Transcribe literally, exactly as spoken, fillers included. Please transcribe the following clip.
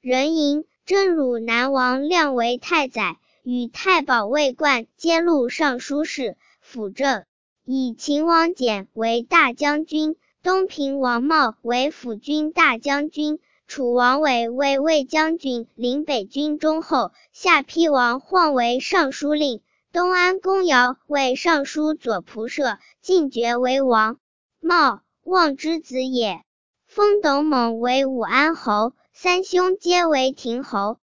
人吟，真汝南王亮为太宰，与太保魏冠兼录尚书事，辅政。以秦王简为大将军，东平王茂为辅军大将军，楚王伟为卫将军，领北军中后，下邳王晃为尚书令，东安公尧为尚书左仆射，进爵为王。茂，望之子也。封斗猛为武安侯，三兄皆为亭侯。